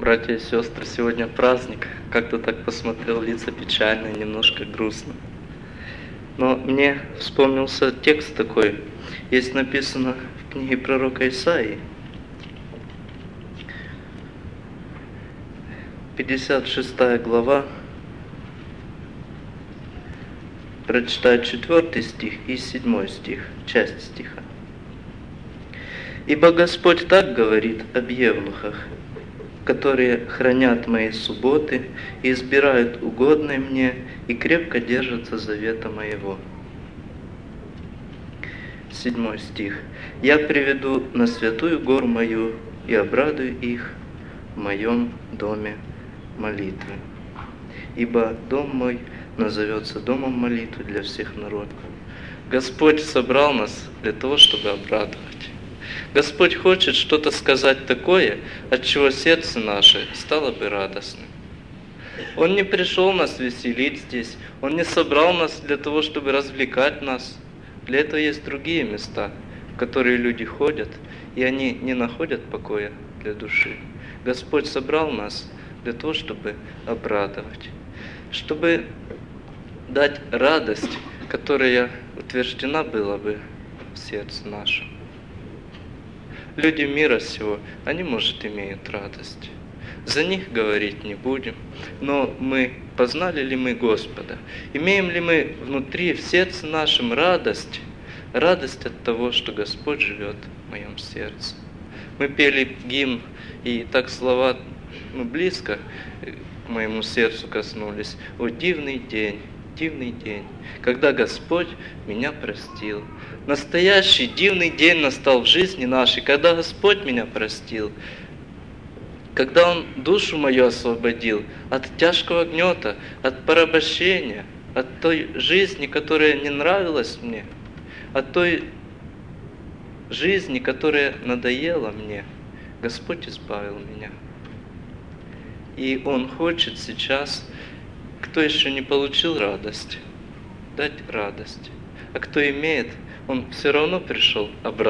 Братья и сестры, сегодня праздник. Как-то так посмотрел, лица печальные, немножко грустно. Но мне вспомнился текст такой. Есть написано в книге пророка Исаии, 56 глава, прочитаю 4 стих и 7 стих, часть стиха. «Ибо Господь так говорит об евнухах, которые хранят мои субботы и избирают угодное мне и крепко держатся завета моего». 7 стих. «Я приведу на святую гору мою и обрадую их в моем доме молитвы. Ибо дом мой назовется домом молитвы для всех народов». Господь собрал нас для того, чтобы обрадовать. Господь хочет что-то сказать такое, от чего сердце наше стало бы радостным. Он не пришел нас веселить здесь, Он не собрал нас для того, чтобы развлекать нас. Для этого есть другие места, в которые люди ходят, и они не находят покоя для души. Господь собрал нас для того, чтобы обрадовать, чтобы дать радость, которая утверждена была бы в сердце нашем. Люди мира сего, они, может, имеют радость. За них говорить не будем, но познали ли мы Господа? Имеем ли мы внутри, в сердце нашем радость? Радость от того, что Господь живет в моем сердце. Мы пели гимн, и так слова близко к моему сердцу коснулись. «О, дивный день, когда Господь меня простил». Настоящий дивный день настал в жизни нашей, когда Господь меня простил, когда Он душу мою освободил от тяжкого гнета, от порабощения, от той жизни, которая не нравилась мне, от той жизни, которая надоела мне. Господь избавил меня. И Он хочет сейчас, кто еще не получил радость, дать радость. А кто имеет, Он все равно пришел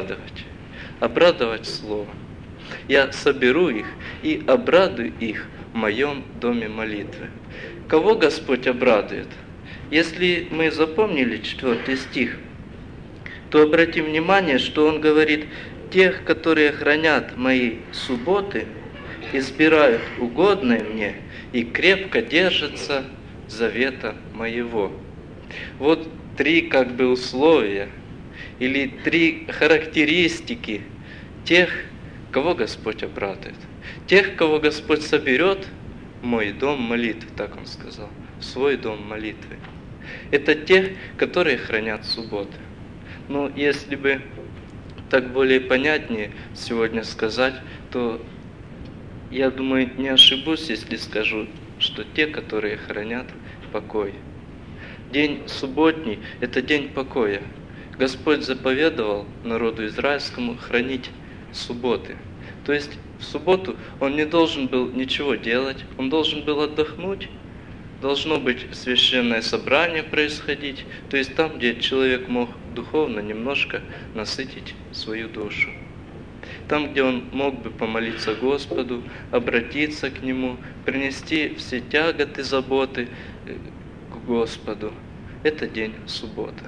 обрадовать Словом. «Я соберу их и обрадую их в моем доме молитвы». Кого Господь обрадует? Если мы запомнили 4 стих, то обратим внимание, что Он говорит: «Тех, которые хранят мои субботы, избирают угодное мне и крепко держатся завета моего». Вот 3 условия или 3 характеристики тех, кого Господь обрадует. Тех, кого Господь соберет в мой дом молитвы, так Он сказал, в свой дом молитвы. Это тех, которые хранят субботы. Но если бы так более понятнее сегодня сказать, то я думаю, не ошибусь, если скажу, что те, которые хранят покой. День субботний – это день покоя. Господь заповедовал народу израильскому хранить субботы. То есть в субботу он не должен был ничего делать, он должен был отдохнуть. Должно быть священное собрание происходить, то есть там, где человек мог духовно немножко насытить свою душу. Там, где он мог бы помолиться Господу, обратиться к Нему, принести все тяготы, заботы к Господу. Это день суббота.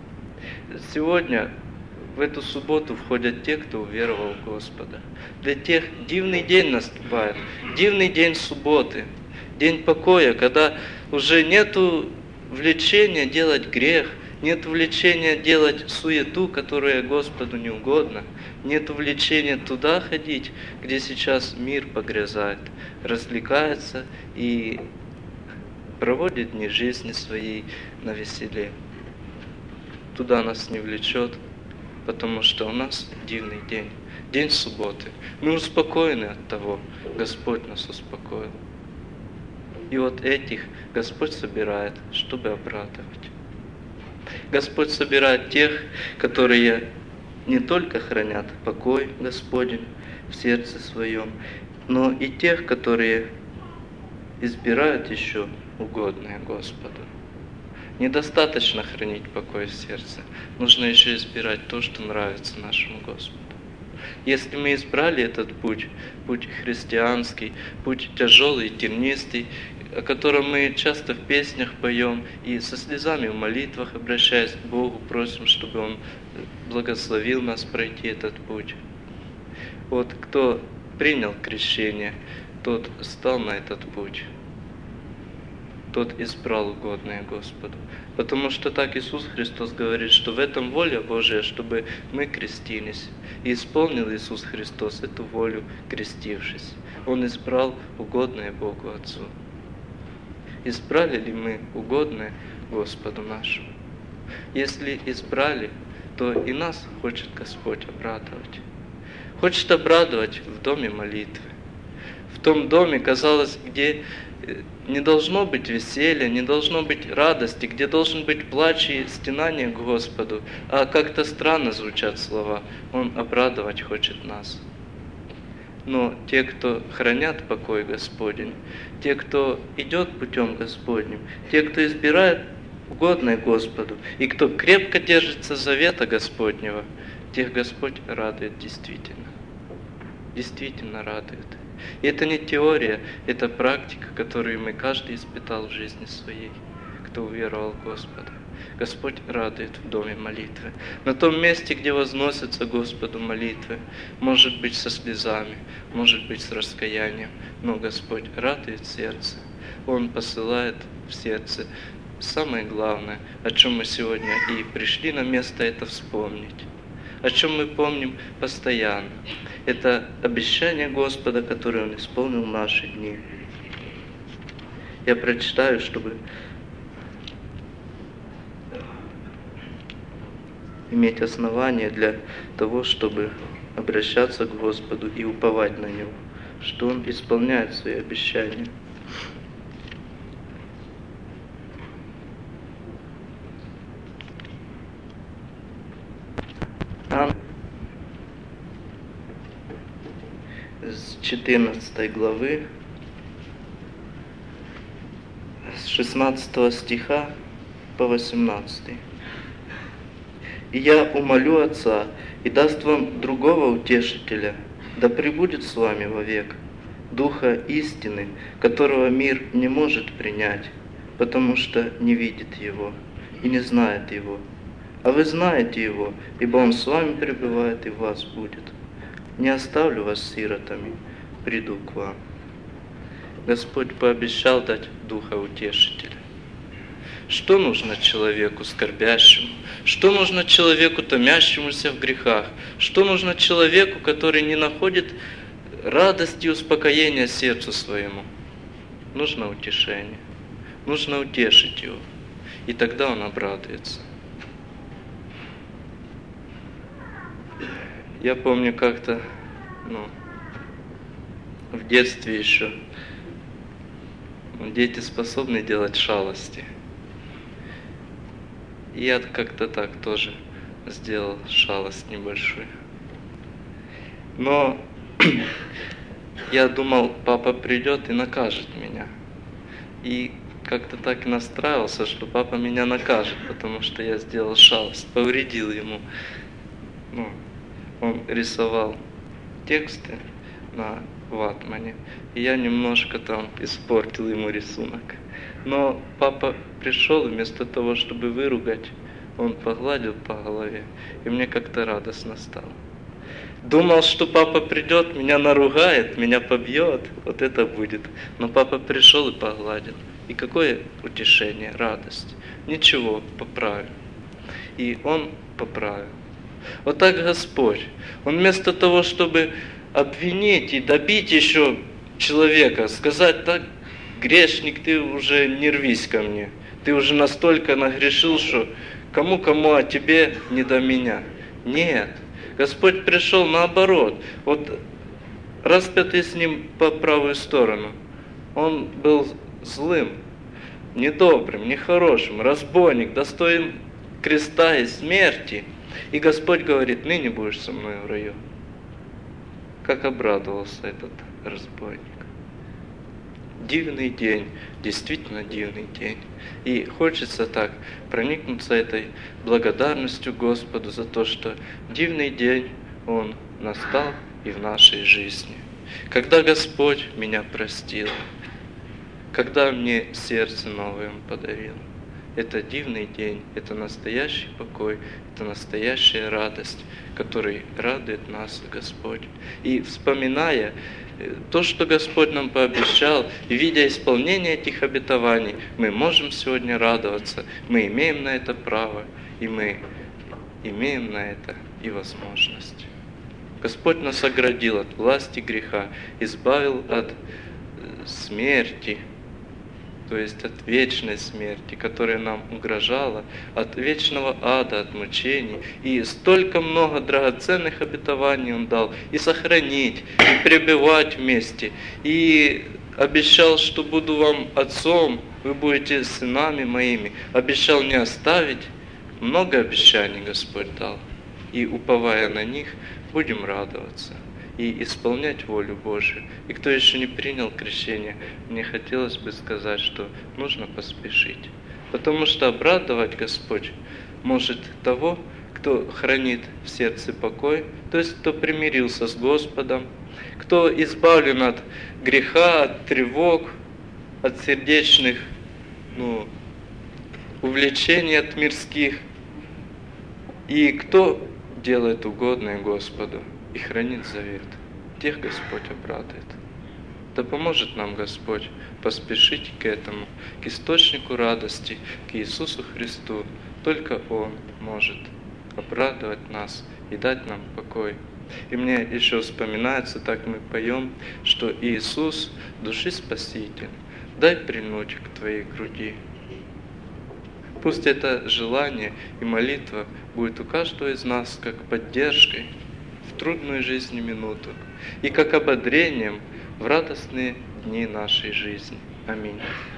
Сегодня в эту субботу входят те, кто уверовал в Господа. Для тех дивный день наступает, дивный день субботы, день покоя, когда уже нету влечения делать грех, нет влечения делать суету, которая Господу не угодна, нет влечения туда ходить, где сейчас мир погрязает, развлекается и проводит дни жизни своей на веселе. Туда нас не влечет, потому что у нас дивный день, день субботы. Мы успокоены от того, Господь нас успокоил. И вот этих Господь собирает, чтобы обрадовать. Господь собирает тех, которые не только хранят покой Господень в сердце своем, но и тех, которые избирают еще угодное Господу. Недостаточно хранить покой в сердце, нужно еще избирать то, что нравится нашему Господу. Если мы избрали этот путь, путь христианский, путь тяжелый, тернистый, о котором мы часто в песнях поем и со слезами в молитвах, обращаясь к Богу, просим, чтобы Он благословил нас пройти этот путь. Вот кто принял крещение, тот стал на этот путь, тот избрал угодное Господу. Потому что так Иисус Христос говорит, что в этом воля Божия, чтобы мы крестились. И исполнил Иисус Христос эту волю, крестившись. Он избрал угодное Богу Отцу. Избрали ли мы угодное Господу нашему? Если избрали, то и нас хочет Господь обрадовать. Хочет обрадовать в доме молитвы. В том доме, казалось, где не должно быть веселья, не должно быть радости, где должен быть плач и стенание к Господу, а как-то странно звучат слова. Он обрадовать хочет нас. Но те, кто хранят покой Господень, те, кто идет путем Господним, те, кто избирает угодное Господу, и кто крепко держится завета Господнего, тех Господь радует действительно. Действительно радует. И это не теория, это практика, которую мы каждый испытал в жизни своей, кто уверовал в Господа. Господь радует в доме молитвы. На том месте, где возносятся Господу молитвы, может быть со слезами, может быть с раскаянием, но Господь радует сердце. Он посылает в сердце самое главное, о чем мы сегодня и пришли на место это вспомнить. О чем мы помним постоянно. Это обещание Господа, которое Он исполнил в наши дни. Я прочитаю, чтобы иметь основание для того, чтобы обращаться к Господу и уповать на Него, что Он исполняет свои обещания. С 14 главы, с 16 стиха по 18. «И я умолю Отца, и даст вам другого утешителя, да пребудет с вами вовек, Духа истины, которого мир не может принять, потому что не видит Его и не знает Его. А вы знаете Его, ибо Он с вами пребывает и в вас будет. Не оставлю вас сиротами, приду к вам». Господь пообещал дать Духа Утешителя. Что нужно человеку скорбящему? Что нужно человеку, томящемуся в грехах? Что нужно человеку, который не находит радости и успокоения сердцу своему? Нужно утешение. Нужно утешить его. И тогда он обрадуется. Я помню как-то, в детстве еще, дети способны делать шалости. И я как-то так тоже сделал шалость небольшую. Но я думал, папа придет и накажет меня. И как-то так и настраивался, что папа меня накажет, потому что я сделал шалость, повредил ему. Он рисовал тексты на ватмане, и я немножко там испортил ему рисунок. Но папа пришел, и вместо того, чтобы выругать, он погладил по голове, и мне как-то радостно стало. Думал, что папа придет, меня наругает, меня побьет, вот это будет. Но папа пришел и погладил. И какое утешение, радость. Ничего, поправил. И он поправил. Вот так Господь. Он вместо того, чтобы обвинить и добить еще человека, сказать: так, грешник, ты уже не рвись ко мне. Ты уже настолько нагрешил, что кому-кому, а тебе не до меня. Нет. Господь пришел наоборот. Вот распятый с ним по правую сторону. Он был злым, недобрым, нехорошим, разбойник, достоин креста и смерти. И Господь говорит: ныне будешь со мной в раю. Как обрадовался этот разбойник. Дивный день, действительно дивный день. И хочется так проникнуться этой благодарностью Господу за то, что дивный день Он настал и в нашей жизни. Когда Господь меня простил, когда мне сердце новое Он подарил, это дивный день, это настоящий покой, это настоящая радость, которой радует нас Господь. И вспоминая то, что Господь нам пообещал, и видя исполнение этих обетований, мы можем сегодня радоваться, мы имеем на это право, и мы имеем на это и возможность. Господь нас оградил от власти греха, избавил от смерти, то есть от вечной смерти, которая нам угрожала, от вечного ада, от мучений. И столько много драгоценных обетований Он дал, и сохранить, и пребывать вместе. И обещал, что буду вам отцом, вы будете сынами моими. Обещал не оставить. Много обещаний Господь дал. И уповая на них, будем радоваться и исполнять волю Божию. И кто еще не принял крещение, мне хотелось бы сказать, что нужно поспешить. Потому что обрадовать Господь может того, кто хранит в сердце покой, то есть кто примирился с Господом, кто избавлен от греха, от тревог, от сердечных увлечений от мирских, и кто делает угодное Господу и хранит завет, тех Господь обрадует. Да поможет нам Господь поспешить к этому, к источнику радости, к Иисусу Христу. Только Он может обрадовать нас и дать нам покой. И мне еще вспоминается, так мы поем, что Иисус, души Спаситель, дай прильнуть к Твоей груди. Пусть это желание и молитва будет у каждого из нас как поддержкой в трудную жизни минуту и как ободрением в радостные дни нашей жизни. Аминь.